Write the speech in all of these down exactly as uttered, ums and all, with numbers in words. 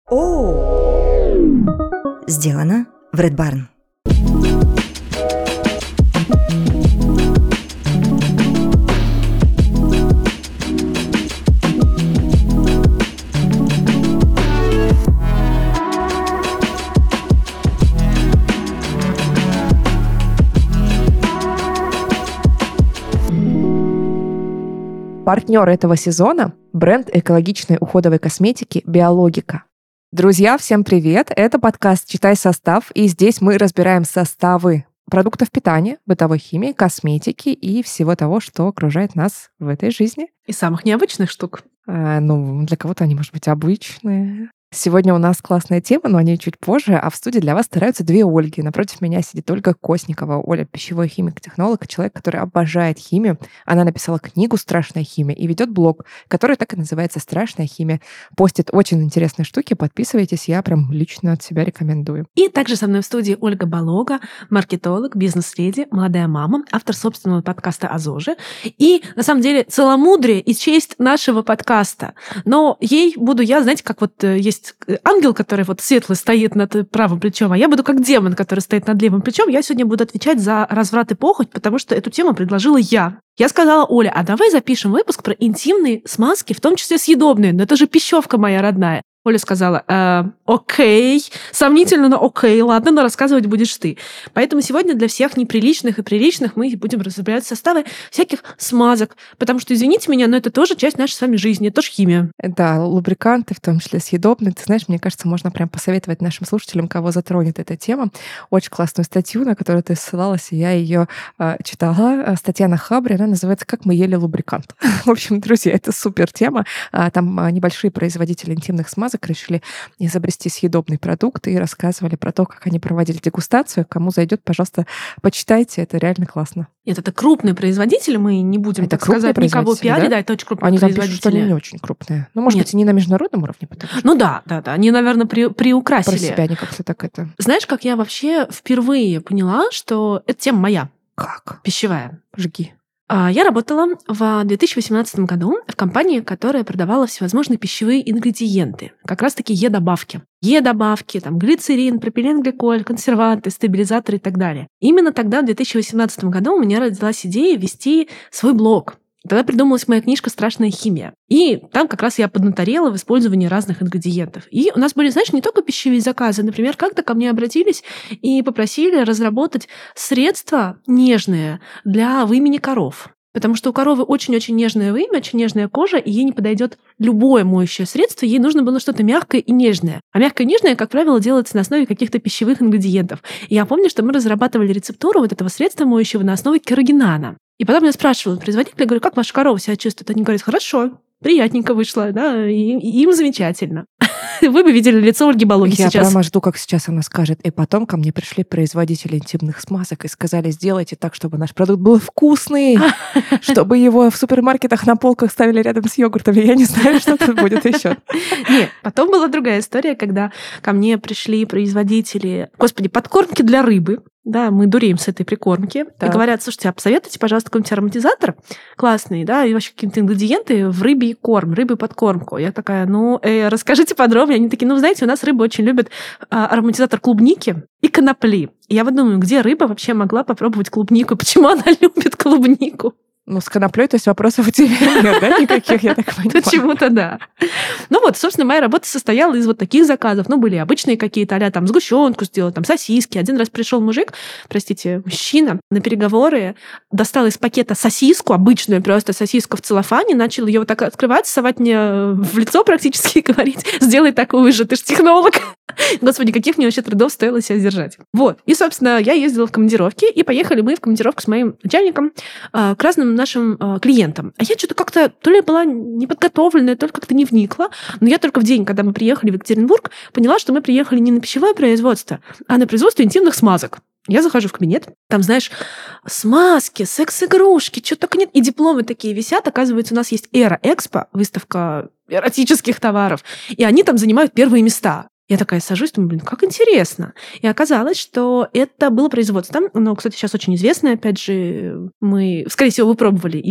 О! Сделано в Red Barn. Партнер этого сезона – бренд экологичной уходовой косметики «Биологика». Друзья, всем привет! Это подкаст «Читай состав», и здесь мы разбираем составы продуктов питания, бытовой химии, косметики и всего того, что окружает нас в этой жизни. И самых необычных штук. А, ну, для кого-то они, может быть, обычные. Сегодня у нас классная тема, но о ней чуть позже, а в студии для вас стараются две Ольги. Напротив меня сидит Ольга Косникова. Оля — пищевой химик-технолог, человек, который обожает химию. Она написала книгу «Страшная химия» и ведет блог, который так и называется «Страшная химия». Постит очень интересные штуки, подписывайтесь, я прям лично от себя рекомендую. И также со мной в студии Ольга Болога, маркетолог, бизнес-леди, молодая мама, автор собственного подкаста о ЗОЖе. И, на самом деле, целомудрие и честь нашего подкаста. Но ей буду я, знаете, как вот есть ангел, который вот светлый стоит над правым плечом, а я буду как демон, который стоит над левым плечом. Я сегодня буду отвечать за разврат и похоть, потому что эту тему предложила я. Я сказала: Оля, а давай запишем выпуск про интимные смазки, в том числе съедобные. Но это же пищевка моя родная. Оля сказала: э, окей, сомнительно, но окей, ладно, но рассказывать будешь ты. Поэтому сегодня для всех неприличных и приличных мы будем разбирать составы всяких смазок, потому что, извините меня, но это тоже часть нашей с вами жизни, это тоже химия. Да, лубриканты, в том числе съедобные. Ты знаешь, мне кажется, можно прям посоветовать нашим слушателям, кого затронет эта тема. Очень классную статью, на которую ты ссылалась, и я ее э, читала. Статья на Хабре, она называется «Как мы ели лубрикант». В общем, друзья, это супер тема. Там небольшие производители интимных смазок решили изобрести съедобный продукт и рассказывали про то, как они проводили дегустацию. Кому зайдет, пожалуйста, почитайте, это реально классно. Нет, это крупные производители, мы не будем, это так сказать, никого пиарить, да? да, это очень крупные они производители. Они там пишут, что они не очень крупные. Ну, может Нет. быть, и не на международном уровне, потому что... Ну да, да, да, они, наверное, при, приукрасили. Про себя они как-то так это... Знаешь, как я вообще впервые поняла, что эта тема моя? Как? Пищевая. Жги. Я работала в две тысячи восемнадцатом году в компании, которая продавала всевозможные пищевые ингредиенты, как раз-таки Е-добавки. Е-добавки, там, глицерин, пропиленгликоль, консерванты, стабилизаторы и так далее. Именно тогда, в две тысячи восемнадцатом году, у меня родилась идея вести свой блог. Тогда придумалась моя книжка «Страшная химия». И там как раз я поднаторела в использовании разных ингредиентов. И у нас были, знаешь, не только пищевые заказы. Например, как-то ко мне обратились и попросили разработать средства нежные для вымени коров. Потому что у коровы очень-очень нежное вымя, очень нежная кожа, и ей не подойдет любое моющее средство, ей нужно было что-то мягкое и нежное. А мягкое и нежное, как правило, делается на основе каких-то пищевых ингредиентов. И я помню, что мы разрабатывали рецептуру вот этого средства моющего на основе керогенана. И потом меня спрашивают производители, я говорю: как ваша корова себя чувствует? Они говорят: хорошо, приятненько вышло, да, и, и им замечательно. Вы бы видели лицо Ольги Болохи сейчас. Я прямо жду, как сейчас она скажет. И потом ко мне пришли производители интимных смазок и сказали: сделайте так, чтобы наш продукт был вкусный, чтобы его в супермаркетах на полках ставили рядом с йогуртом. Я не знаю, что тут будет еще. Нет, потом была другая история, когда ко мне пришли производители, господи, подкормки для рыбы. Да, мы дуреем с этой прикормки. Да. И говорят: слушайте, а посоветуйте, пожалуйста, какой-нибудь ароматизатор классный, да, и вообще какие-то ингредиенты в рыбий корм, рыбий подкормку. Я такая: ну, э, расскажите подробнее. Они такие: ну, знаете, у нас рыбы очень любят а, ароматизатор клубники и конопли. И я вот думаю, где рыба вообще могла попробовать клубнику? Почему она любит клубнику? Ну, с коноплей, то есть вопросов у тебя нет, да, никаких, я так понимаю. Почему-то да. Ну вот, собственно, моя работа состояла из вот таких заказов. Ну, были обычные какие-то, а-ля там сгущенку сделать, там сосиски. Один раз пришел мужик, простите, мужчина, на переговоры, достал из пакета сосиску, обычную просто сосиску в целлофане, начал ее вот так открывать, совать мне в лицо практически и говорить: сделай такую же, ты ж технолог. Господи, каких мне вообще трудов стоило себя сдержать. Вот. И, собственно, я ездила в командировки, и поехали мы в командировку с моим начальником э, к разным нашим э, клиентам. А я что-то как-то то ли была неподготовленная, то ли как-то не вникла. Но я только в день, когда мы приехали в Екатеринбург, поняла, что мы приехали не на пищевое производство, а на производство интимных смазок. Я захожу в кабинет, там, знаешь, смазки, секс-игрушки, что только нет. И дипломы такие висят. Оказывается, у нас есть Эра-Экспо, выставка эротических товаров, и они там занимают первые места. Я такая сажусь, думаю: блин, как интересно. И оказалось, что это было производство. Но, кстати, сейчас очень известное. Опять же, мы, скорее всего, вы пробовали их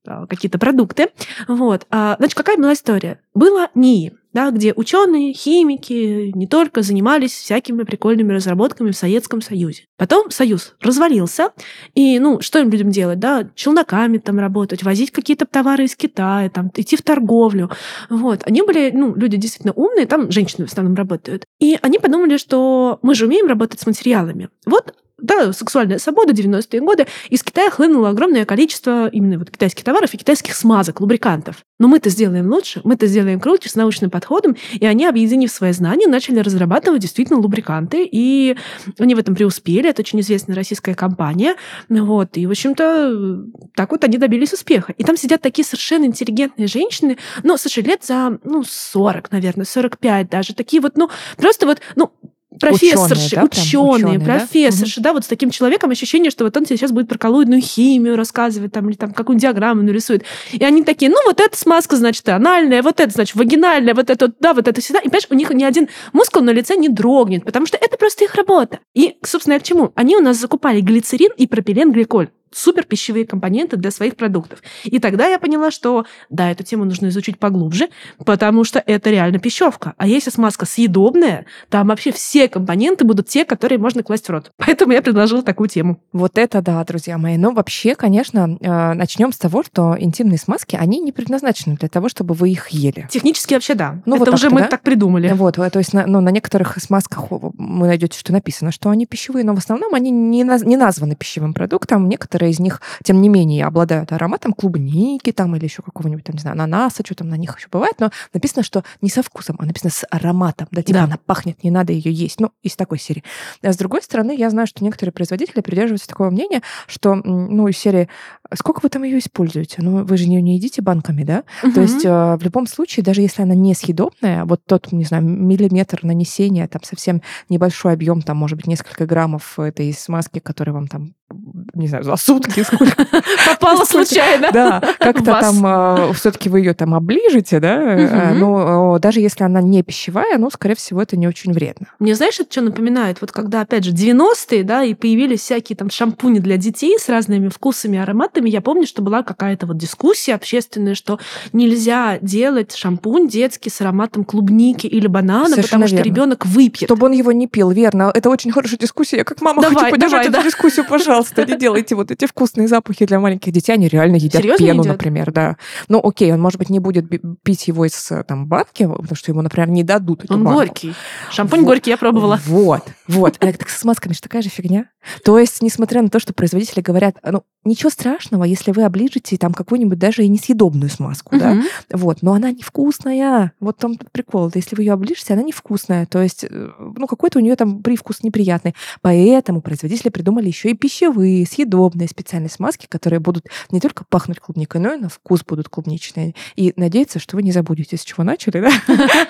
какие-то продукты. Вот. Значит, какая была история? Было НИИ, да, где ученые, химики не только занимались всякими прикольными разработками в Советском Союзе. Потом Союз развалился, и, ну, что им людям делать, да, челноками там работать, возить какие-то товары из Китая, там, идти в торговлю. Вот. Они были, ну, люди действительно умные, там женщины в основном работают. И они подумали, что мы же умеем работать с материалами. Вот, да, сексуальная свобода, девяностые годы, из Китая хлынуло огромное количество именно вот китайских товаров и китайских смазок, лубрикантов. Но мы-то сделаем лучше, мы-то сделаем круче, с научным подходом, и они, объединив свои знания, начали разрабатывать действительно лубриканты, и они в этом преуспели, это очень известная российская компания, вот, и, в общем-то, так вот они добились успеха. И там сидят такие совершенно интеллигентные женщины, ну, слушай, лет за, ну, сорок, наверное, сорок пять даже, такие вот, ну, просто вот, ну, профессорши, ученые, да, ученые, ученые, профессорши, да? Да, вот с таким человеком ощущение, что вот он тебе сейчас будет про коллоидную химию рассказывать, там, или там какую-нибудь диаграмму нарисует. И они такие, ну, вот эта смазка, значит, анальная, вот это, значит, вагинальная, вот это, да, вот это сюда. И, понимаешь, у них ни один мускул на лице не дрогнет, потому что это просто их работа. И, собственно, к чему? Они у нас закупали глицерин и пропиленгликоль. Супер пищевые компоненты для своих продуктов. И тогда я поняла, что да, эту тему нужно изучить поглубже, потому что это реально пищевка. А если смазка съедобная, там вообще все компоненты будут те, которые можно класть в рот. Поэтому я предложила такую тему. Вот это да, друзья мои. Ну, вообще, конечно, начнем с того, что интимные смазки, они не предназначены для того, чтобы вы их ели. Технически вообще да. Ну, это вот уже так, мы да? так придумали. Вот, то есть на, ну, на некоторых смазках вы найдете, что написано, что они пищевые, но в основном они не, наз, не названы пищевым продуктом. Некоторые из них, тем не менее, обладают ароматом клубники там или еще какого-нибудь, там, не знаю, ананаса, что там на них еще бывает, но написано, что не со вкусом, а написано с ароматом. Да, типа Да. она пахнет, не надо ее есть. Ну, из такой серии. А с другой стороны, я знаю, что некоторые производители придерживаются такого мнения, что, ну, из серии, сколько вы там ее используете? Ну, вы же не, не едите банками, да? Угу. То есть в любом случае, даже если она не съедобная, вот тот, не знаю, миллиметр нанесения, там совсем небольшой объем, там, может быть, несколько граммов этой смазки, которая вам там, не знаю, за сутки сколько попала случайно. Да, как-то там все-таки вы ее там оближете, да, но даже если она не пищевая, ну, скорее всего, это не очень вредно. Мне, знаешь, это что напоминает? Вот когда, опять же, девяностые, да, и появились всякие там шампуни для детей с разными вкусами, ароматами, я помню, что была какая-то вот дискуссия общественная, что нельзя делать шампунь детский с ароматом клубники или банана, Совершенно потому что верно. ребенок выпьет. Чтобы он его не пил, верно. Это очень хорошая дискуссия. Я как мама Давай, хочу поддержать давай, эту да. дискуссию, пожалуйста. Не делайте вот эти вкусные запахи для маленьких детей. Они реально едят Серьезно пену, едят? например, да. Ну, окей, он, может быть, не будет би- пить его из там банки, потому что ему, например, не дадут эту Он банку. горький. Шампунь Вот. горький я пробовала. Вот, вот. А так со смазками же такая же фигня. То есть, несмотря на то, что производители говорят, ну, ничего страшного, если вы оближете там какую-нибудь даже и несъедобную смазку, да, Мгм. вот, но она невкусная. Вот там прикол. Если вы ее оближете, она невкусная. То есть, э, ну, какой-то у нее там привкус неприятный. Поэтому производители придумали еще и пищевые, съедобные специальные смазки, которые будут не только пахнуть клубникой, но и на вкус будут клубничные. И надеяться, что вы не забудете, с чего начали, да?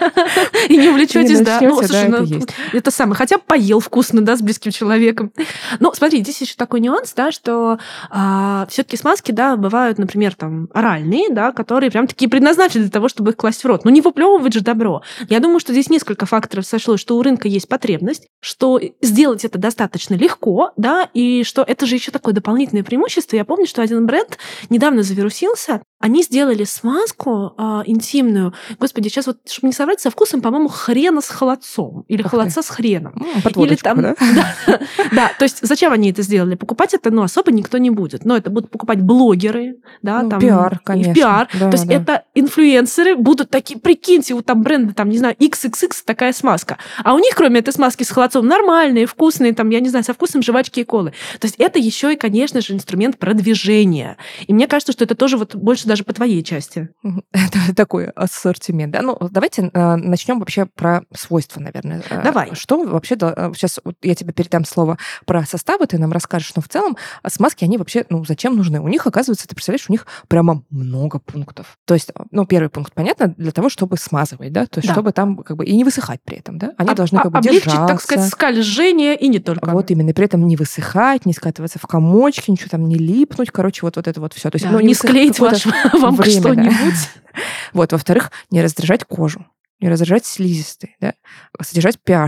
И не увлечетесь, Не да. начнёте, Ну, да, слушай, это ну, есть. это самое. Хотя бы поел вкусно, да, с близким человеком. Ну, смотри, здесь еще такой нюанс, да, что а, все-таки смазки, да, бывают, например, там, оральные, да, которые прям такие предназначены для того, чтобы их класть в рот. Ну, не выплевывать же добро. Я думаю, что здесь несколько факторов сошлось, что у рынка есть потребность, что сделать это достаточно легко, да, и что это же еще такое дополнительное преимущество. Я помню, что один бренд недавно завирусился, они сделали смазку а, интимную, господи, сейчас вот, чтобы не соврать, со вкусом, по-моему, хрена с холодцом или Ух холодца с хреном. М, под Или водочку, там, да? да, да, то есть зачем они это сделали? Покупать это, ну, особо никто не будет. Но это будут покупать блогеры, да, Ну, там. пиар, и конечно. пиар. Да, То есть да. это инфлюенсеры будут такие, прикиньте, у там бренда, там, не знаю, икс икс икс такая смазка. А у них, кроме этой смазки с холодцом, нормальные, вкусные, там, я не знаю, со вкусом жвачки и колы. То есть это еще и, конечно же, инструмент продвижения. И мне кажется, что это тоже вот больше даже по твоей части. Мгм. Это такой ассортимент, да. Ну, давайте э, начнем вообще про свойства, наверное. Э, Давай. Что вообще... Сейчас вот я тебе передам слово про составы, ты нам расскажешь, но в целом а смазки, они вообще, ну, зачем нужны? У них, оказывается, ты представляешь, у них прямо много пунктов. То есть, ну, первый пункт, понятно, для того, чтобы смазывать, да, то есть, Да. чтобы там как бы и не высыхать при этом, да. Они А- должны а- как бы облегчить, держаться. так сказать, скольжение и не только. Вот именно, и при этом не высыхать, не скатываться в комочки, ничего там не липнуть, короче, вот, вот это вот все. То есть, Да, ну, не высыхать склеить какое-то ваш, вам время, да. что-нибудь. Вот, во-вторых, не раздражать кожу, не раздражать слизистые, да, содержать pH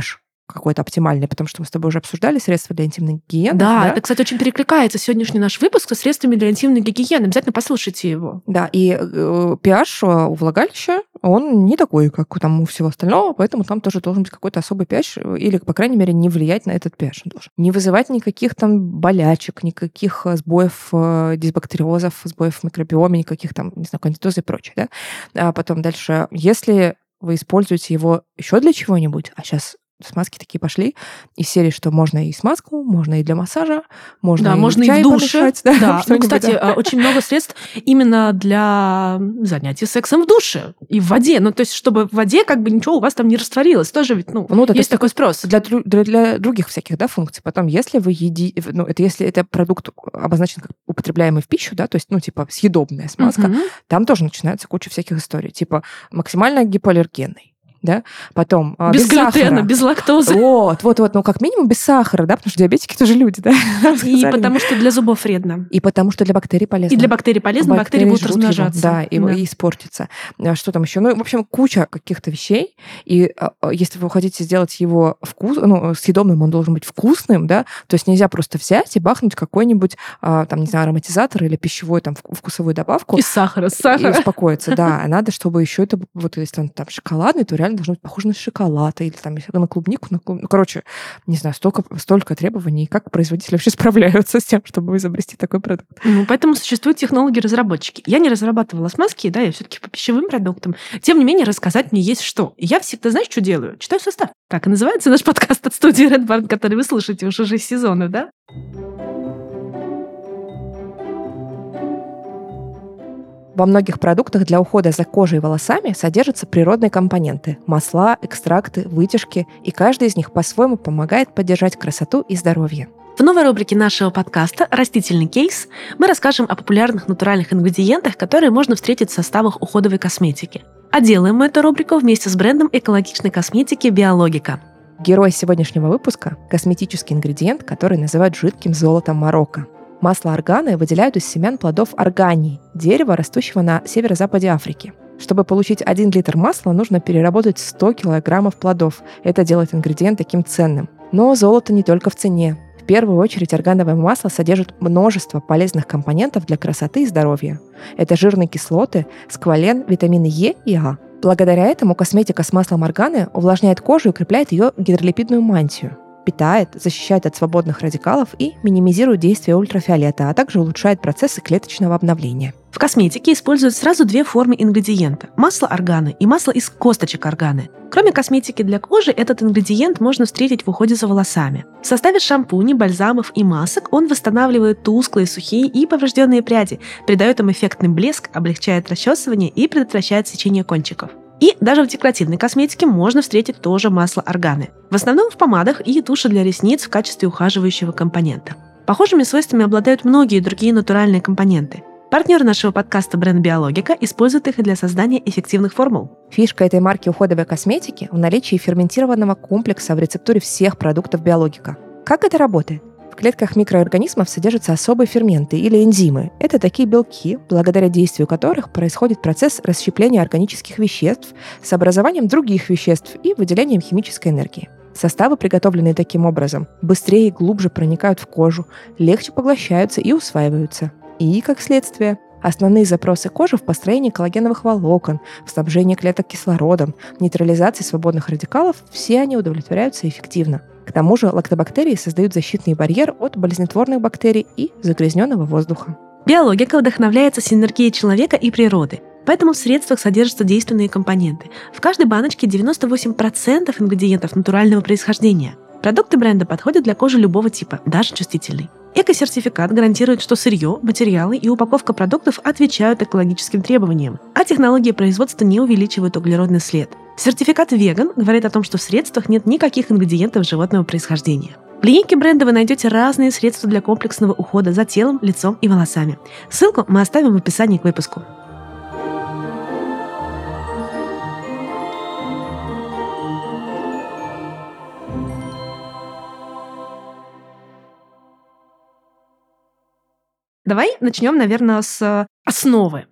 какой-то оптимальный, потому что мы с тобой уже обсуждали средства для интимной гигиены. Да, Да, это, кстати, очень перекликается сегодняшний наш выпуск со средствами для интимной гигиены. Обязательно послушайте его. Да, и э, pH у влагалища, он не такой, как там у всего остального, поэтому там тоже должен быть какой-то особый pH, или, по крайней мере, не влиять на этот pH он должен. Не вызывать никаких там болячек, никаких сбоев дисбактериозов, сбоев в микробиоме, никаких там, не знаю, кандидоза и прочее. Да? А потом дальше, если вы используете его еще для чего-нибудь, а сейчас смазки такие пошли из серии, что можно и смазку, можно и для массажа, можно да, и можно в чай и в душе. помешать, да, Да. Ну, что-нибудь, кстати, да. очень много средств именно для занятий сексом в душе и в воде. Ну, то есть, чтобы в воде как бы ничего у вас там не растворилось. Тоже ведь, ну, Ну, да, есть такой спрос. Для, для, для других всяких, да, функций. Потом, если вы едите, ну, это если это продукт обозначен как употребляемый в пищу, да, то есть, ну, типа, съедобная смазка, Мгм. там тоже начинается куча всяких историй. Типа, максимально гипоаллергенный. Да? Потом а, Без без глютена, сахара. без лактозы. Вот, вот, вот, ну как минимум без сахара, да, потому что диабетики тоже люди, да. И Сказали. потому что для зубов вредно. И потому что для бактерий полезно. И для бактерий полезно, бактерии будут жрут его, размножаться. да, и, и испортится. А что там еще? Ну, в общем, куча каких-то вещей. И а, если вы хотите сделать его вкус, ну, съедобным, он должен быть вкусным, да, то есть нельзя просто взять и бахнуть какой-нибудь, а, там, не знаю, ароматизатор или пищевой, там, вкусовую добавку. Из сахара, с И сахара. успокоиться, да. А надо, чтобы еще это, вот если он там шоколадный, то реально должно быть похоже на шоколад, или там если на клубнику, на клуб... ну, короче, не знаю, столько, столько требований, как производители вообще справляются с тем, чтобы изобрести такой продукт. Ну, поэтому существуют технологи-разработчики. Я не разрабатывала смазки, да, я все-таки по пищевым продуктам. Тем не менее, рассказать мне есть что. И я всегда, знаешь, что делаю? Читаю состав. Так и называется наш подкаст от студии Red Barn, который вы слышите уже шесть сезонов, да? Во многих продуктах для ухода за кожей и волосами содержатся природные компоненты – масла, экстракты, вытяжки, и каждый из них по-своему помогает поддержать красоту и здоровье. В новой рубрике нашего подкаста «Растительный кейс» мы расскажем о популярных натуральных ингредиентах, которые можно встретить в составах уходовой косметики. А делаем мы эту рубрику вместе с брендом экологичной косметики «Биологика». Герой сегодняшнего выпуска – косметический ингредиент, который называют жидким золотом Марокко. Масло органы выделяют из семян плодов органии, дерева, растущего на северо-западе Африки. Чтобы получить один литр масла, нужно переработать сто килограммов плодов. Это делает ингредиент таким ценным. Но золото не только в цене. В первую очередь органовое масло содержит множество полезных компонентов для красоты и здоровья. Это жирные кислоты, сквален, витамины Е и А. Благодаря этому косметика с маслом органы увлажняет кожу и укрепляет ее гидролипидную мантию. Питает, защищает от свободных радикалов и минимизирует действие ультрафиолета, а также улучшает процессы клеточного обновления. В косметике используют сразу две формы ингредиента – масло органы и масло из косточек органы. Кроме косметики для кожи, этот ингредиент можно встретить в уходе за волосами. В составе шампуней, бальзамов и масок он восстанавливает тусклые, сухие и поврежденные пряди, придает им эффектный блеск, облегчает расчесывание и предотвращает сечение кончиков. И даже в декоративной косметике можно встретить тоже масло органы. В основном в помадах и туши для ресниц в качестве ухаживающего компонента. Похожими свойствами обладают многие другие натуральные компоненты. Партнер нашего подкаста бренд «Биологика» использует их и для создания эффективных формул. Фишка этой марки уходовой косметики в наличии ферментированного комплекса в рецептуре всех продуктов «Биологика». Как это работает? В клетках микроорганизмов содержатся особые ферменты или энзимы. Это такие белки, благодаря действию которых происходит процесс расщепления органических веществ с образованием других веществ и выделением химической энергии. Составы, приготовленные таким образом, быстрее и глубже проникают в кожу, легче поглощаются и усваиваются. И, как следствие, основные запросы кожи в построении коллагеновых волокон, в снабжении клеток кислородом, нейтрализации свободных радикалов – все они удовлетворяются эффективно. К тому же лактобактерии создают защитный барьер от болезнетворных бактерий и загрязненного воздуха. Биологика вдохновляется синергией человека и природы, поэтому в средствах содержатся действенные компоненты. В каждой баночке девяносто восемь процентов ингредиентов натурального происхождения. Продукты бренда подходят для кожи любого типа, даже чувствительной. Эко-сертификат гарантирует, что сырье, материалы и упаковка продуктов отвечают экологическим требованиям, а технологии производства не увеличивают углеродный след. Сертификат «Веган» говорит о том, что в средствах нет никаких ингредиентов животного происхождения. В линейке бренда вы найдете разные средства для комплексного ухода за телом, лицом и волосами. Ссылку мы оставим в описании к выпуску. Давай начнем, наверное, с основы.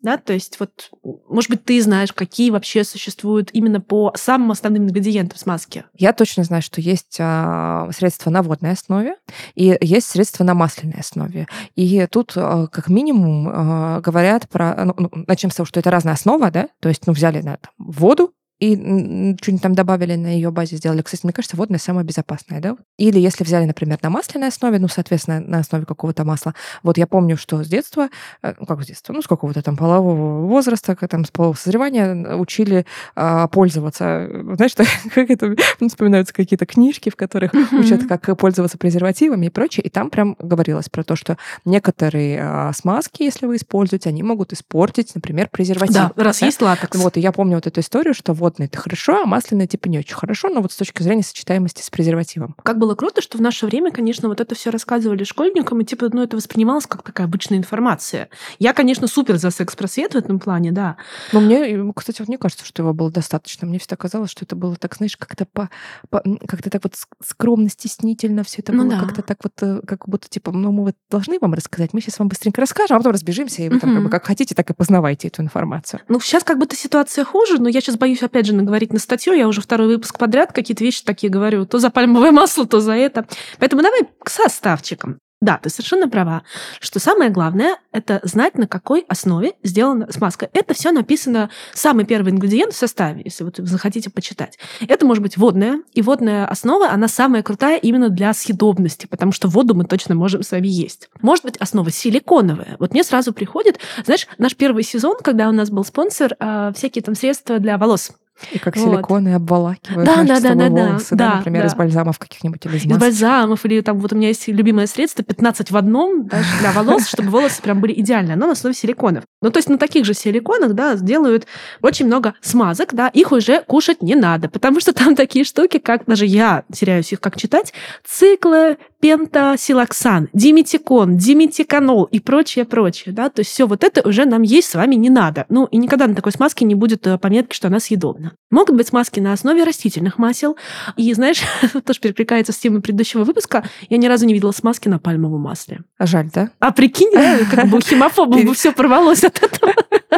Да, то есть вот, может быть, ты знаешь, какие вообще существуют именно по самым основным ингредиентам смазки? Я точно знаю, что есть а, средства на водной основе и есть средства на масляной основе. И тут а, как минимум а, говорят про... Ну, начнем с того, что это разная основа, да? То есть, ну, взяли на, там, воду, и что-нибудь там добавили на ее базе, сделали. Кстати, мне кажется, водная самая безопасная, да? Или если взяли, например, на масляной основе, ну, соответственно, на основе какого-то масла. Вот я помню, что с детства, ну, как с детства, ну, с какого-то там полового возраста, там, с полового созревания учили а, пользоваться. Знаешь, как это, ну, вспоминаются какие-то книжки, в которых mm-hmm. учат, как пользоваться презервативами и прочее. И там прям говорилось про то, что некоторые а, смазки, если вы используете, они могут испортить, например, презерватив. Да, раз да? есть латекс. Вот, и я помню вот эту историю, что вот это хорошо, а масляное типа не очень хорошо, но вот с точки зрения сочетаемости с презервативом. Как было круто, что в наше время, конечно, вот это все рассказывали школьникам, и типа, ну, это воспринималось как такая обычная информация. Я, конечно, супер за секс-просвет в этом плане, да. Но мне, кстати, вот мне кажется, что его было достаточно. Мне всегда казалось, что это было так, знаешь, как-то по, по как-то так вот скромно, стеснительно все это ну, было, да. как-то так вот, как будто типа, ну, мы вот должны вам рассказать, мы сейчас вам быстренько расскажем, а потом разбежимся, и вы там как бы как хотите, так и познавайте эту информацию. Ну, сейчас как будто ситуация хуже, но я сейчас боюсь, опять же, наговорить на статью, я уже второй выпуск подряд какие-то вещи такие говорю, то за пальмовое масло, то за это. Поэтому давай к составчикам. Да, ты совершенно права, что самое главное – это знать, на какой основе сделана смазка. Это все написано, самый первый ингредиент в составе, если вот вы захотите почитать. Это может быть водная, и водная основа, она самая крутая именно для съедобности, потому что воду мы точно можем с вами есть. Может быть, основа силиконовая. Вот мне сразу приходит, знаешь, наш первый сезон, когда у нас был спонсор, всякие там средства для волос. И как вот. силиконы обволакивают да, наши да, да, волосы, да, да, например, да. из бальзамов каких-нибудь или из масок. Из бальзамов, или там вот у меня есть любимое средство пятнадцать в одном, да, для волос, чтобы волосы прям были идеальные. Оно на основе силиконов. Ну, то есть на таких же силиконах, да, сделают очень много смазок, да, их уже кушать не надо, потому что там такие штуки, как даже я теряюсь их как читать, циклы, пентасилоксан, диметикон, диметиканол и прочее, прочее, да, то есть все вот это уже нам есть с вами не надо. Ну, и никогда на такой смазке не будет пометки, что она съедобна. Могут быть смазки на основе растительных масел, и, знаешь, тоже перекликается с темой предыдущего выпуска, я ни разу не видела смазки на пальмовом масле. А жаль, да? А прикинь, да, как бы у химофобов бы все порвалось от этого.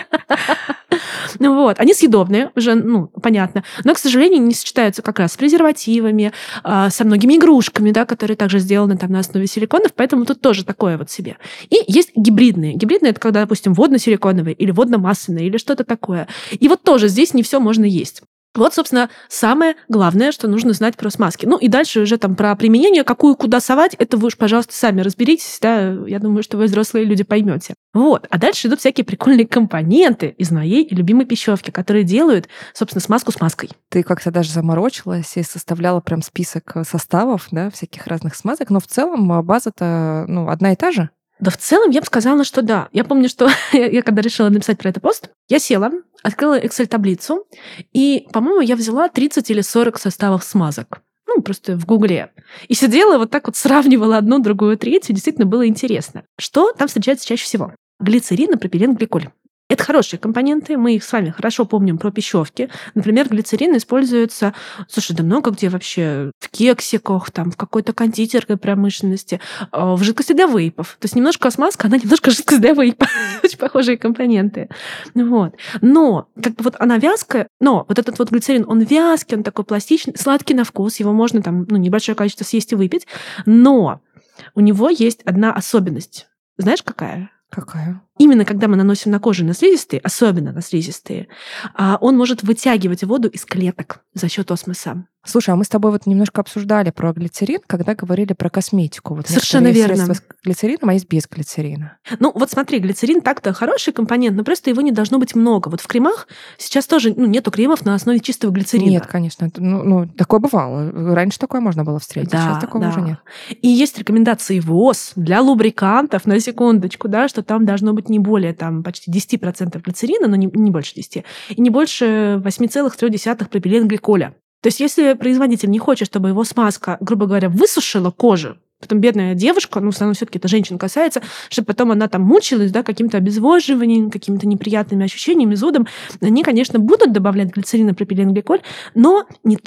Ну вот, они съедобные, уже, ну, понятно, но, к сожалению, не сочетаются как раз с презервативами, со многими игрушками, да, которые также сделаны там на основе силиконов, поэтому тут тоже такое вот себе. И есть гибридные. Гибридные — это когда, допустим, водно-силиконовые или водно-масляные или что-то такое. И вот тоже здесь не все можно есть. Вот, собственно, самое главное, что нужно знать про смазки. Ну и дальше уже там про применение, какую куда совать, это вы уж, пожалуйста, сами разберитесь, да, я думаю, что вы взрослые люди поймете. Вот, а дальше идут всякие прикольные компоненты из моей любимой пищевки, которые делают, собственно, смазку смазкой. Ты как-то даже заморочилась и составляла прям список составов, да, всяких разных смазок, но в целом база-то, ну, одна и та же. Да в целом я бы сказала, что да. Я помню, что я, я когда решила написать про это пост, я села, открыла Excel-таблицу, и, по-моему, я взяла тридцать или сорок составов смазок. Ну, просто в Гугле. И сидела вот так вот, сравнивала одну, другую, третью. Действительно было интересно. Что там встречается чаще всего? Глицерин и пропиленгликоль. Это хорошие компоненты, мы их с вами хорошо помним про пищевки. Например, глицерин используется, слушай, да много где вообще, в кексиках, там, в какой-то кондитерской промышленности, в жидкости для вейпов. То есть немножко смазка, она немножко жидкость для вейпа. Очень похожие компоненты. Вот. Но, как бы вот она вязкая, но вот этот вот глицерин, он вязкий, он такой пластичный, сладкий на вкус, его можно там, ну, небольшое количество съесть и выпить, но у него есть одна особенность. Знаешь, какая? Какая? Именно когда мы наносим на кожу на слизистые, особенно на слизистые, он может вытягивать воду из клеток за счет осмоса. Слушай, а мы с тобой вот немножко обсуждали про глицерин, когда говорили про косметику. Вот совершенно верно. Есть средства с глицерином, а есть без глицерина. Ну вот смотри, глицерин так-то хороший компонент, но просто его не должно быть много. Вот в кремах сейчас тоже ну, нету кремов на основе чистого глицерина. Нет, конечно. Ну, ну, такое бывало. Раньше такое можно было встретить, да, сейчас такого да. уже нет. И есть рекомендации ВОЗ для лубрикантов, на секундочку, да, что там должно быть не более там, почти десять процентов глицерина, но не, не больше десяти, и не больше восемь целых три десятых пропиленгликоля. То есть если производитель не хочет, чтобы его смазка, грубо говоря, высушила кожу, потом бедная девушка, ну, в основном все-таки это женщин касается, чтобы потом она там мучилась, да, каким-то обезвоживанием, какими-то неприятными ощущениями, зудом, они, конечно, будут добавлять глицерин и пропиленгликоль, но не так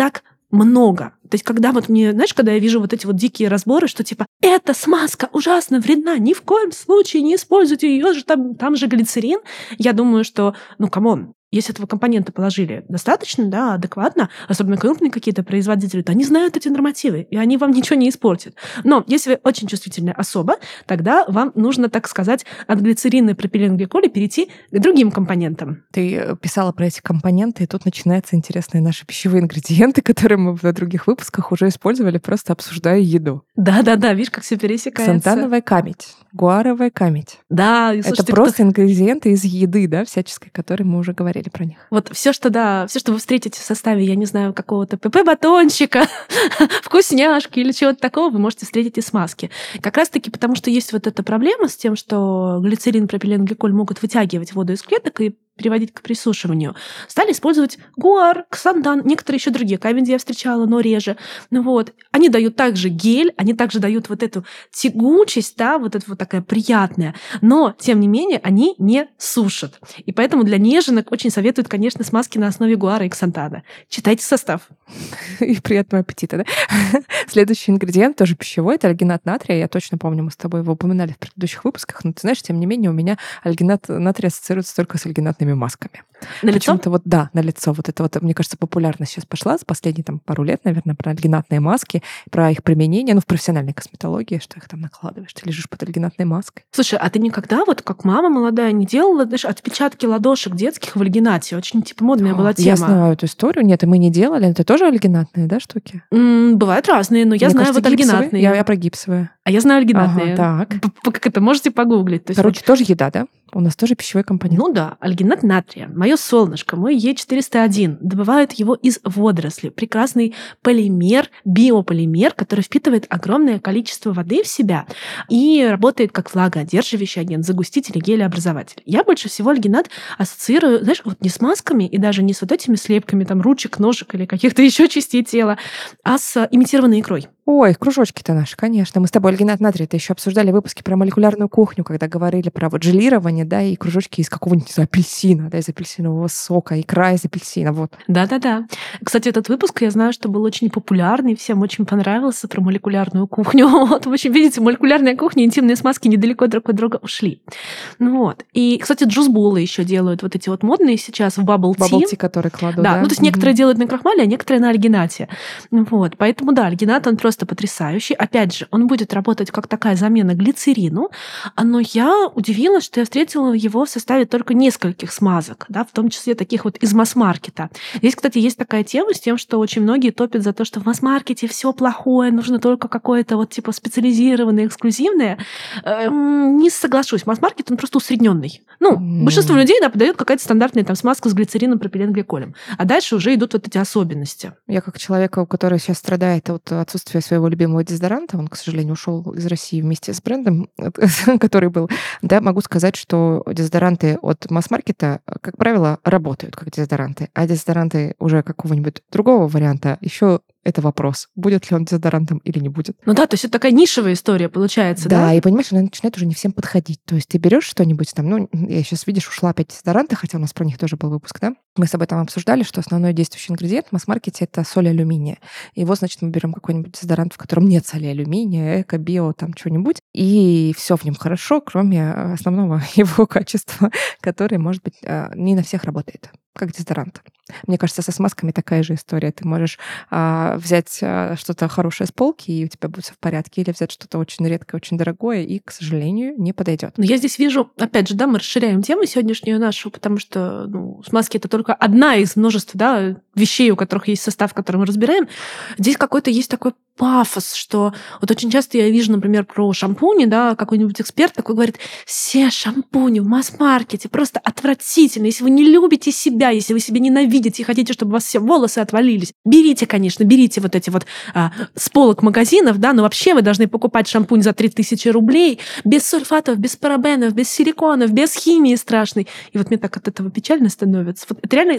много. То есть, когда вот мне, знаешь, когда я вижу вот эти вот дикие разборы, что типа, эта смазка ужасно вредна, ни в коем случае не используйте ее же, там, там же глицерин, я думаю, что, ну, камон, если этого компонента положили достаточно, да, адекватно, особенно крупные какие-то производители, то они знают эти нормативы, и они вам ничего не испортят. Но если вы очень чувствительная особа, тогда вам нужно, так сказать, от глицерина и пропиленгликоля перейти к другим компонентам. Ты писала про эти компоненты, и тут начинаются интересные наши пищевые ингредиенты, которые мы в других выпусках уже использовали, просто обсуждая еду. Да-да-да, видишь, как все пересекается. Ксантановая камедь, гуаровая камедь. Да, и, слушайте, это просто кто... ингредиенты из еды, да, всяческой, которые мы уже говорили про них. Вот все, что, да, все, что вы встретите в составе, я не знаю, какого-то ПП-батончика, вкусняшки или чего-то такого, вы можете встретить и смазки. Как раз-таки потому, что есть вот эта проблема с тем, что глицерин, пропиленгликоль могут вытягивать воду из клеток и переводить к присушиванию. Стали использовать гуар, ксантан, некоторые еще другие. Камеди я встречала, но реже. Вот. Они дают также гель, они также дают вот эту тягучесть, да, вот это вот такая приятная. Но, тем не менее, они не сушат. И поэтому для неженок очень советуют, конечно, смазки на основе гуара и ксантана. Читайте состав. И приятного аппетита, да? Следующий ингредиент, тоже пищевой, это альгинат натрия. Я точно помню, мы с тобой его упоминали в предыдущих выпусках, но ты знаешь, тем не менее, у меня альгинат натрия ассоциируется только с альгинатными масками. На лицо? Почему-то вот, да, на лицо. Вот это вот, мне кажется, популярность сейчас пошла за последние там пару лет, наверное, про альгинатные маски, про их применение, ну, в профессиональной косметологии, что их там накладываешь, ты лежишь под альгинатной маской. Слушай, а ты никогда вот как мама молодая не делала, знаешь, отпечатки ладошек детских в альгинате? Очень, типа, модная была тема. Я знаю эту историю. Нет, и мы не делали. Это тоже альгинатные, да, штуки? М, бывают разные, но я Мне знаю кажется, вот гипсовые. альгинатные. Я, я про гипсовые. А я знаю альгинатные. Ага, так. П- Как это, можете погуглить. То есть Короче, тоже еда, да? У нас тоже пищевой компонент. Ну да, альгинат натрия, мое солнышко, мой Е четыреста один, добывают его из водорослей. Прекрасный полимер, биополимер, который впитывает огромное количество воды в себя и работает как влагоодерживающий агент, загуститель и гелеобразователь. Я больше всего альгинат ассоциирую, знаешь, вот не с масками и даже не с вот этими слепками там ручек, ножек или каких-то еще частей тела, а с имитированной икрой. Ой, кружочки-то наши, конечно. Мы с тобой альгинат натрия-то еще обсуждали выпуски про молекулярную кухню, когда говорили про вот желирование, да, и кружочки из какого-нибудь, не знаю, апельсина, да, из апельсинового сока, икра из апельсина, вот. Да-да-да. Кстати, этот выпуск, я знаю, что был очень популярный, всем очень понравился, про молекулярную кухню. Вот, в общем, видите, молекулярная кухня, интимные смазки недалеко друг от друга ушли. Ну вот. И, кстати, джузболы еще делают вот эти вот модные сейчас в bubble tea. Bubble tea, которые кладут, да. да? Ну, то есть Mm-hmm. некоторые делают на крахмале, а некоторые на альгинате. Вот. Поэтому, да, альгинат, он просто потрясающий. Опять же, он будет работать как такая замена глицерину, но я удивилась, что я встретила его в составе только нескольких смазок, да, в том числе таких вот из масс-маркета. Здесь, кстати, есть такая тема с тем, что очень многие топят за то, что в масс-маркете все плохое, нужно только какое-то вот типа специализированное, эксклюзивное. Не соглашусь. Масс-маркет, он просто усредненный. Ну, mm. большинство людей, да, подают какая-то стандартная там смазка с глицерином, пропиленгликолем. А дальше уже идут вот эти особенности. Я как человек, который сейчас страдает от отсутствия своего любимого дезодоранта, он, к сожалению, ушел из России вместе с брендом, который был, да, могу сказать, что дезодоранты от масс-маркета, как правило, работают как дезодоранты, а дезодоранты уже какого-нибудь другого варианта еще это вопрос, будет ли он дезодорантом или не будет. Ну да, то есть это такая нишевая история получается, да? Да, и понимаешь, она начинает уже не всем подходить. То есть ты берешь что-нибудь там, ну, я сейчас, видишь, ушла опять дезодоранты, хотя у нас про них тоже был выпуск, да? Мы с тобой там обсуждали, что основной действующий ингредиент в масс-маркете — это соль алюминия. И вот, значит, мы берем какой-нибудь дезодорант, в котором нет соли алюминия, эко, био, там что-нибудь, и все в нем хорошо, кроме основного его качества, которое, может быть, не на всех работает, как дезодорант. Мне кажется, со смазками такая же история. Ты можешь а, взять а, что-то хорошее с полки, и у тебя будет все в порядке, или взять что-то очень редкое, очень дорогое, и, к сожалению, не подойдет. Но я здесь вижу, опять же, да, мы расширяем тему сегодняшнюю нашу, потому что ну, смазки — это только одна из множества, да, вещей, у которых есть состав, который мы разбираем. Здесь какой-то есть такой пафос, что вот очень часто я вижу, например, про шампуни, да, какой-нибудь эксперт такой говорит: все шампуни в масс-маркете просто отвратительны. Если вы не любите себя, если вы себя ненавидите и хотите, чтобы у вас все волосы отвалились, берите, конечно, берите вот эти вот а, с полок магазинов, да, но вообще вы должны покупать шампунь за три тысячи рублей, без сульфатов, без парабенов, без силиконов, без химии страшной. И вот мне так от этого печально становится. Вот это реально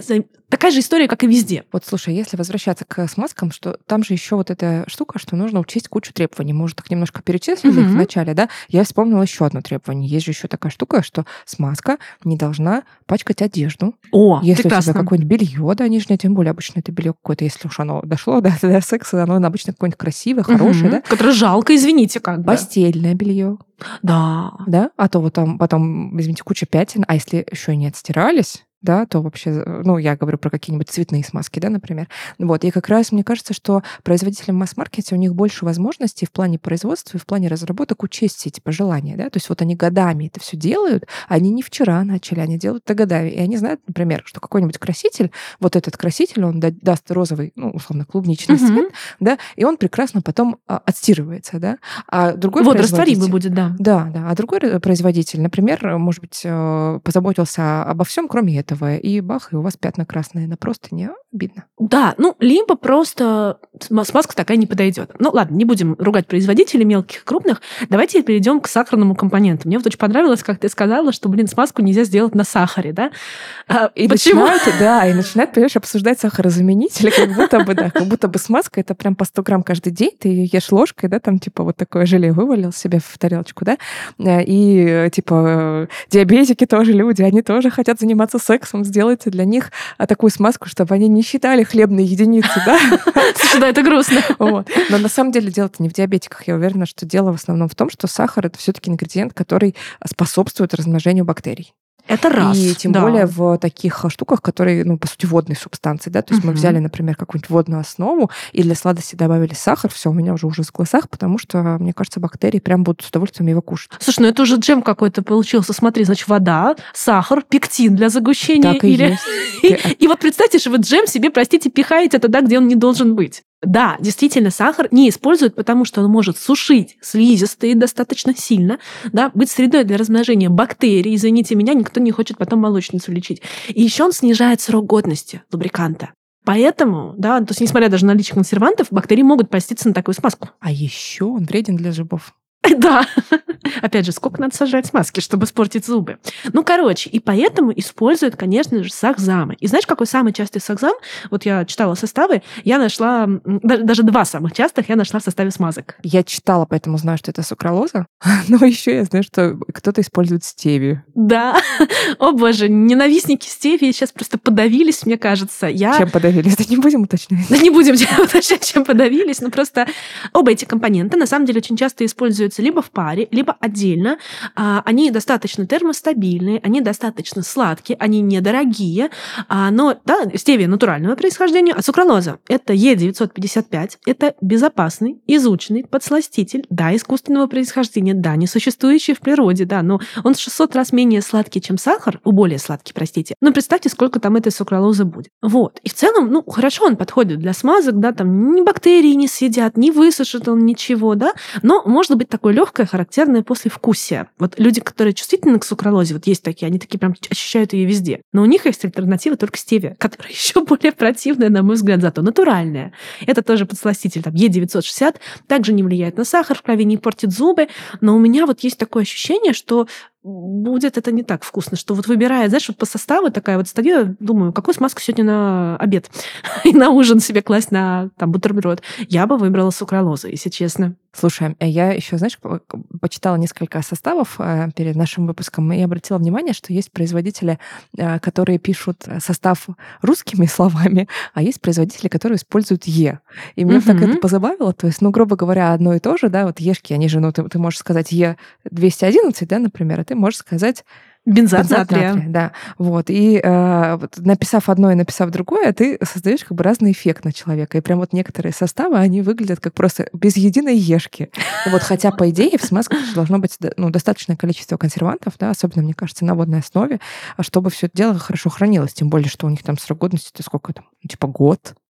Такая же история, как и везде. Вот слушай, если возвращаться к смазкам, что там же еще вот эта штука, что нужно учесть кучу требований. Мы уже так немножко перечислили Мгм. их в начале, да? Я вспомнила еще одно требование. Есть же еще такая штука, что смазка не должна пачкать одежду. О, Если у прекрасно. тебя какое-нибудь белье, да, нижнее, тем более обычно это белье какое-то, если уж оно дошло до, до секса, оно обычно какое-нибудь красивое, хорошее, Мгм. да? Которое жалко, извините, как бы. Постельное белье, Да. да? А то вот там потом, извините, куча пятен, а если еще и не отстирались, да, то вообще, ну, я говорю про какие-нибудь цветные смазки, да, например. Вот, и как раз мне кажется, что производителям масс-маркете у них больше возможностей в плане производства и в плане разработок учесть все эти пожелания, да, то есть вот они годами это все делают, они не вчера начали, они делают это годами, и они знают, например, что какой-нибудь краситель, вот этот краситель, он да- даст розовый, ну, условно, клубничный Мгм. цвет, да, и он прекрасно потом а, отстирывается, да, а другой Вот, растворимый производитель- будет, да. да, да. А другой р- производитель, например, может быть, э, позаботился обо всем, кроме этого, и бах, и у вас пятна красные на простыне. Обидно. Да, ну, либо просто сма- смазка такая не подойдет. Ну, ладно, не будем ругать производителей мелких и крупных. Давайте перейдем к сахарному компоненту. Мне вот очень понравилось, как ты сказала, что, блин, смазку нельзя сделать на сахаре, да? А И почему? начинают, да, и начинают, понимаешь, обсуждать сахарозаменители, как будто бы, да, как будто бы смазка это прям по сто грамм каждый день, ты ешь ложкой, да, там типа вот такое желе вывалил себе в тарелочку, да, э, и э, типа э, диабетики тоже люди, они тоже хотят заниматься сексом, сделайте для них а, такую смазку, чтобы они не считали хлебные единицы, да. Слушай, да, это грустно. Вот. Но на самом деле дело-то не в диабетиках. Я уверена, что дело в основном в том, что сахар это все-таки ингредиент, который способствует размножению бактерий. Это раз. И тем да. более в таких штуках, которые, ну, по сути, водные субстанции, да, то есть мы Мгм. взяли, например, какую-нибудь водную основу и для сладости добавили сахар, все, у меня уже ужас в глазах, потому что, мне кажется, бактерии прям будут с удовольствием его кушать. Слушай, ну это уже джем какой-то получился. Смотри, значит, вода, сахар, пектин для загущения. Так и или... есть. И, Ты- и вот представьте, что вы джем себе, простите, пихаете туда, где он не должен быть. Да, действительно, сахар не используют, потому что он может сушить слизистые достаточно сильно, да, быть средой для размножения бактерий. Извините меня, никто не хочет потом молочницу лечить. И еще он снижает срок годности лубриканта. Поэтому, да, то есть, несмотря даже на наличие консервантов, бактерии могут поститься на такую смазку. А еще он вреден для зубов. Да. Опять же, сколько надо сожрать смазки, чтобы испортить зубы? Ну, короче, и поэтому используют, конечно же, сахзамы. И знаешь, какой самый частый сахзам? Вот я читала составы, я нашла, м, да- даже два самых частых я нашла в составе смазок. Я читала, поэтому знаю, что это сукралоза, но еще я знаю, что кто-то использует стевию. Да. О боже, ненавистники стевии сейчас просто подавились, мне кажется. Я... Чем подавились? Да не будем уточнять. Да не будем уточнять, чем подавились, но просто оба эти компонента на самом деле очень часто используются либо в паре, либо отдельно. А, Они достаточно термостабильные, они достаточно сладкие, они недорогие, а, но да, стевия натурального происхождения, а сукралоза – это Е девятьсот пятьдесят пять, это безопасный, изученный подсластитель, да, искусственного происхождения, да, не существующий в природе, да, но он в шестьсот раз менее сладкий, чем сахар, у более сладкий, простите. Но представьте, сколько там этой сукралозы будет. Вот. И в целом, ну, хорошо он подходит для смазок, да, там ни бактерии не съедят, не высушит он ничего, да, но может быть такое легкое, характерное послевкусие. Вот люди, которые чувствительны к сукралозе, вот есть такие, они такие прям ощущают ее везде. Но у них есть альтернатива только стевия, которая еще более противная, на мой взгляд, зато натуральная. Это тоже подсластитель, там, Е девятьсот шестьдесят, также не влияет на сахар в крови, не портит зубы, но у меня вот есть такое ощущение, что будет это не так вкусно, что вот выбирая, знаешь, вот по составу такая вот стою, думаю, какую смазку сегодня на обед и на ужин себе класть на там бутерброд. Я бы выбрала сукралозу, если честно. Слушай, а я еще, знаешь, по- почитала несколько составов э, перед нашим выпуском и обратила внимание, что есть производители, э, которые пишут состав русскими словами, а есть производители, которые используют Е. И меня так Мгм. это позабавило. То есть, ну, грубо говоря, одно и то же, да, вот ешки, они же, ну, ты, ты можешь сказать Е двести одиннадцать, да, например, а ты можешь сказать Бензат бензат натрия. натрия, да. Вот. И э, вот, написав одно и написав другое, ты создаешь как бы разный эффект на человека. И прям вот некоторые составы, они выглядят как просто без единой ешки. Вот, хотя, по идее, в смазках должно быть ну, достаточное количество консервантов, да, особенно, мне кажется, на водной основе, чтобы все это дело хорошо хранилось. Тем более, что у них там срок годности, это сколько там? Ну, типа год.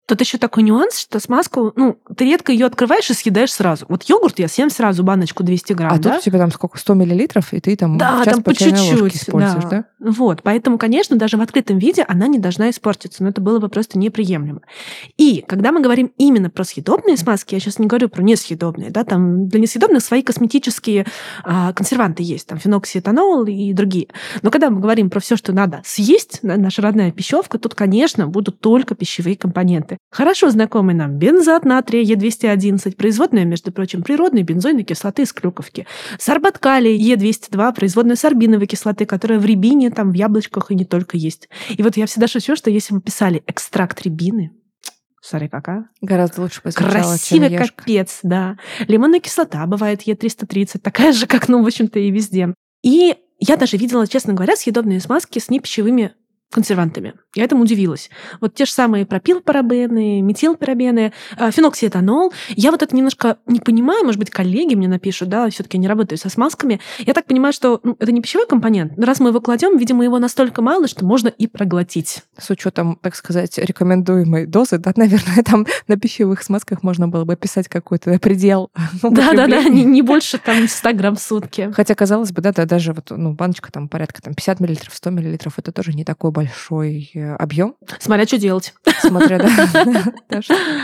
Тут еще такой нюанс, что смазку, ну, ты редко ее открываешь и съедаешь сразу. Вот йогурт я съем сразу, баночку двести грамм, А да? тут у тебя там сколько, сто миллилитров, и ты там да, час там по по чайной ложке чуть-чуть, используешь, да? да. Вот, поэтому, конечно, даже в открытом виде она не должна испортиться, но это было бы просто неприемлемо. И когда мы говорим именно про съедобные смазки, я сейчас не говорю про несъедобные, да, там для несъедобных свои косметические а, консерванты есть, там феноксиэтанол и другие. Но когда мы говорим про все, что надо съесть, да, наша родная пищевка, тут, конечно, будут только пищевые компоненты. Хорошо знакомый нам бензоат натрия Е двести одиннадцать, производная, между прочим, природной бензойной кислоты из клюковки. Сорбат калия Е двести два, производная сорбиновой кислоты, которая в рябине, там, в яблочках и не только есть. И вот я всегда шучу, что если бы писали экстракт рябины, смотри, какая. Гораздо лучше бы звучало, Красивый чем ешка. капец, да. Лимонная кислота бывает Е триста тридцать, такая же, как, ну, в общем-то, и везде. И я даже видела, честно говоря, съедобные смазки с непищевыми консервантами. Я этому удивилась. Вот те же самые пропилпарабены, метилпарабены, феноксиэтанол. Я вот это немножко не понимаю, может быть, коллеги мне напишут, да, все-таки не работаю со смазками. Я так понимаю, что ну, это не пищевой компонент, но раз мы его кладем, видимо, его настолько мало, что можно и проглотить. С учетом, так сказать, рекомендуемой дозы, да, наверное, там на пищевых смазках можно было бы писать какой-то предел. Да-да-да, не, не больше там ста грамм в сутки. Хотя, казалось бы, да, да, даже вот, ну, баночка там порядка там, пятьдесят миллилитров, сто миллилитров, это тоже не такой большой объем. Смотря что делать. Смотря, да,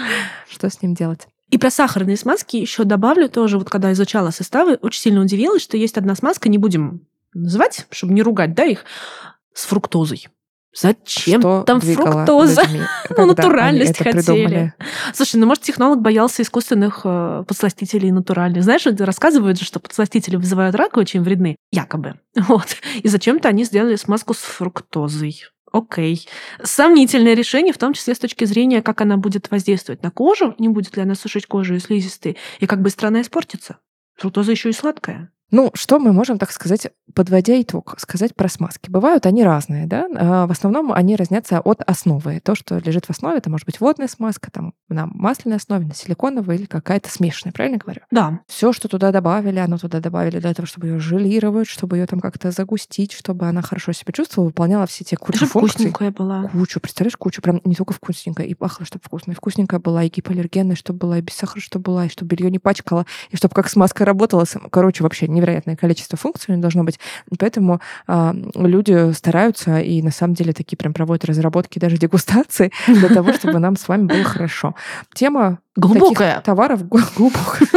что с ним делать. И про сахарные смазки еще добавлю тоже, вот когда изучала составы, очень сильно удивилась, что есть одна смазка, не будем называть, чтобы не ругать, да, их, с фруктозой. Зачем что там фруктоза? Ну, натуральность хотели. Придумали? Слушай, ну, может, технолог боялся искусственных э, подсластителей натуральных. Знаешь, рассказывают же, что подсластители вызывают рак и очень вредны. Якобы. Вот. И зачем-то они сделали смазку с фруктозой. Окей. Сомнительное решение, в том числе с точки зрения, как она будет воздействовать на кожу, не будет ли она сушить кожу и слизистые, и как быстро она испортится. Фруктоза еще и сладкая. Ну, что мы можем, так сказать, подводя итог, сказать про смазки? Бывают они разные, да? В основном они разнятся от основы. То, что лежит в основе, это может быть водная смазка, там, на масляной основе, на силиконовой или какая-то смешанная, правильно говорю? Да. Все, что туда добавили, оно туда добавили для того, чтобы ее желировать, чтобы ее там как-то загустить, чтобы она хорошо себя чувствовала, выполняла все те кучу функций. Вкусненькая была. Кучу, представляешь, кучу. Прям не только вкусненькая, и пахло, чтобы вкусно, и вкусненькая была, и гипоаллергенная, чтобы была, и без сахара, чтобы была, и чтобы белье не пачкало, и чтобы как смазка работала. Короче, вообще невероятное количество функций у нее должно быть. Поэтому э, люди стараются и на самом деле такие прям проводят разработки, даже дегустации для того, чтобы нам с вами было хорошо. Тема глубокая. Таких товаров глубокая.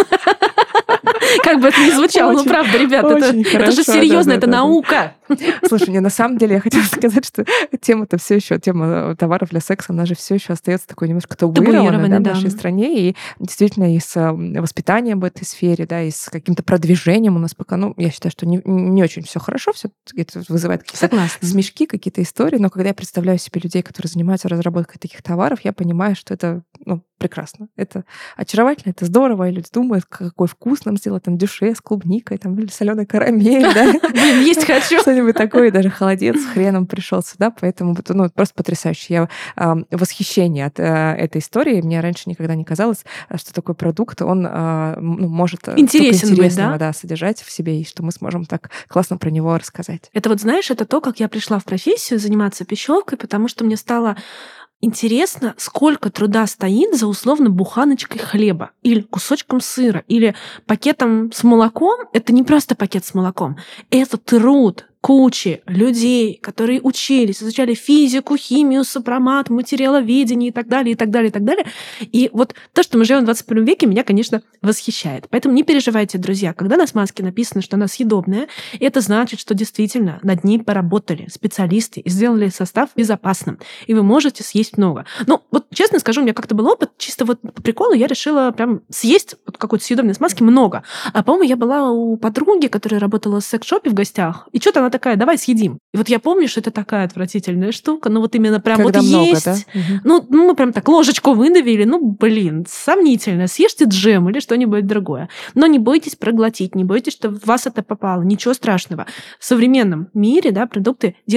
Как бы это ни звучало, ну правда, ребята, это, это же серьезно, это наука. Слушай, не, на самом деле я хотела сказать, что тема-то все еще, тема товаров для секса, она же все еще остается такой немножко табуированной, да, в нашей стране, и действительно и с воспитанием в этой сфере, да, и с каким-то продвижением у нас пока, ну, я считаю, что не, не очень все хорошо, все это вызывает какие-то Согласна. смешки, какие-то истории, но когда я представляю себе людей, которые занимаются разработкой таких товаров, я понимаю, что это, ну, прекрасно, это очаровательно, это здорово, и люди думают, какой вкус нам сделать, там, дюше с клубникой, там, или соленой карамель, да. Блин, есть хочу. Что-нибудь такое, даже холодец с хреном пришел сюда, поэтому, ну, просто потрясающе. Я э, восхищение от э, этой истории. Мне раньше никогда не казалось, что такой продукт, он э, ну, может интересен быть, да? да, содержать в себе, и что мы сможем так классно про него рассказать. Это вот, знаешь, это то, как я пришла в профессию заниматься пищевкой, потому что мне стало интересно, сколько труда стоит за условно буханочкой хлеба или кусочком сыра, или пакетом с молоком. Это не просто пакет с молоком. Это труд кучи людей, которые учились, изучали физику, химию, сопромат, материаловедение и так далее, и так далее, и так далее. И вот то, что мы живем в двадцать первом веке, меня, конечно, восхищает. Поэтому не переживайте, друзья. Когда на смазке написано, что она съедобная, это значит, что действительно над ней поработали специалисты и сделали состав безопасным. И вы можете съесть много. Ну, вот честно скажу, у меня как-то был опыт, чисто вот по приколу я решила прям съесть вот какой-то съедобной смазки много. А, по-моему, я была у подруги, которая работала в секс-шопе в гостях, и что-то она такая, давай съедим. И вот я помню, что это такая отвратительная штука, ну вот именно прям когда вот много, есть. Да? Ну, мы прям так ложечку выдавили, ну, блин, сомнительно. Съешьте джем или что-нибудь другое. Но не бойтесь проглотить, не бойтесь, что в вас это попало. Ничего страшного. В современном мире, да, продукты делают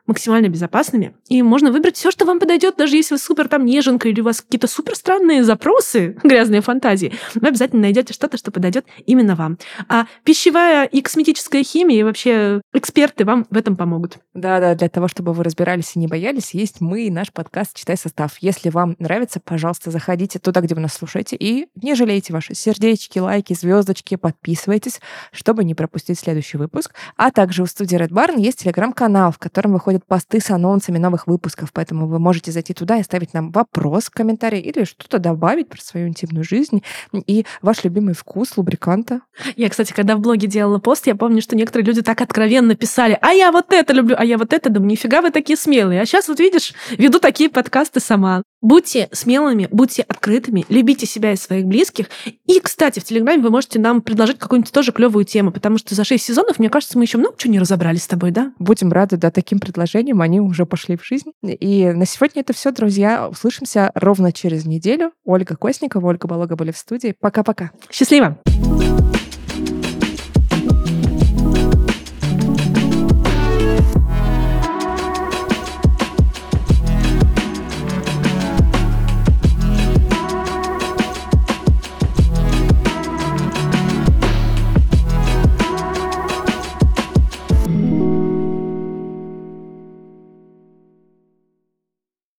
максимально безопасными. И можно выбрать все, что вам подойдет, даже если вы супер там неженка или у вас какие-то супер странные запросы, грязные фантазии, вы обязательно найдете что-то, что подойдет именно вам. А пищевая и косметическая химия, и вообще эксперты вам в этом помогут. Да-да, для того, чтобы вы разбирались и не боялись, есть мы и наш подкаст «Читай состав». Если вам нравится, пожалуйста, заходите туда, где вы нас слушаете, и не жалейте ваши сердечки, лайки, звездочки, подписывайтесь, чтобы не пропустить следующий выпуск. А также у студии Red Barn есть телеграм-канал, в котором выходят посты с анонсами новых выпусков, поэтому вы можете зайти туда и оставить нам вопрос в комментарии или что-то добавить про свою интимную жизнь и ваш любимый вкус лубриканта. Я, кстати, когда в блоге делала пост, я помню, что некоторые люди так откровенно писали: а я вот это люблю, а я вот это, думаю, нифига вы такие смелые. А сейчас вот видишь, веду такие подкасты сама. Будьте смелыми, будьте открытыми, любите себя и своих близких. И, кстати, в Телеграме вы можете нам предложить какую-нибудь тоже клевую тему, потому что за шесть сезонов, мне кажется, мы еще много чего не разобрались с тобой, да? Будем рады, да, таким предложениям, они уже пошли в жизнь. И на сегодня это все, друзья. Услышимся ровно через неделю. Ольга Косникова, Ольга Болога были в студии. Пока-пока. Счастливо!